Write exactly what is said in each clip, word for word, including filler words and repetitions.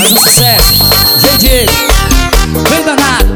Mais um sucesso, G J, vem danado.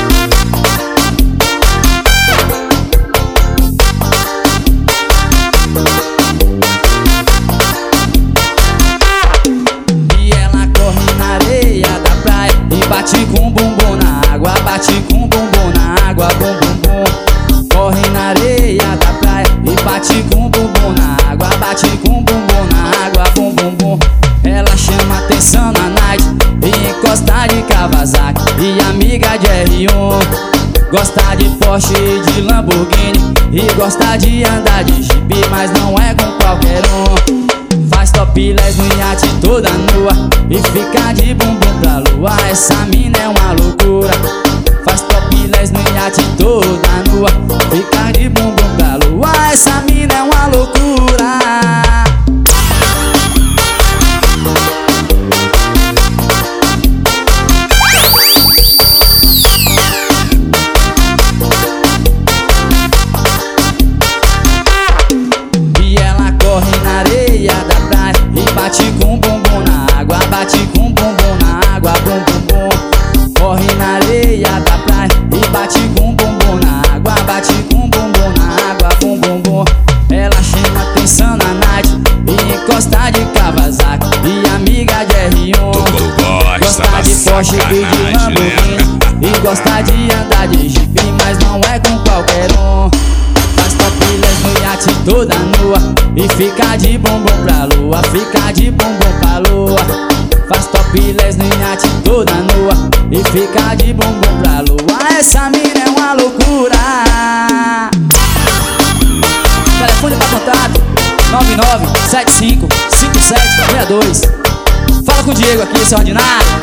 E ela corre na areia da praia e bate com o bumbum na água, bate com o bumbum na água, bum bum bum. Corre na areia da praia e bate com o bumbum na água, bate com o bumbum na água, bum bum bum. Ela chama atenção na night e encosta de Kawasaki e amiga de R um. Gosta de Porsche e de Lamborghini e gosta de andar de Jeep, mas não é com qualquer um. Faz topless no iate toda nua e fica de bumbum pra lua. Essa mina é uma loucura. Faz topless no iate toda nua, fica de bumbum pra lua. Essa mina é uma loucura. Bate com o bumbum na água, bate com o bumbum na água, bum bum bum. Corre na areia da praia e bate com o bumbum na água, bate com o bumbum na água, bum bum bum. Ela chama atenção na night e encosta de Kawasaki e amiga de R um. Gosta de Porsche e de Lamborghini e gosta de andar de Jeep, mas não é com qualquer um. Faz topless no iate toda nua e fica de bumbum pra lua, fica de bumbum pra lua. Faz topless no iate toda nua e fica de bumbum pra lua. Essa mina é uma loucura. Telefone pra contato nove nove sete cinco cinco sete seis dois. Fala com o Diego aqui, seu ordinário.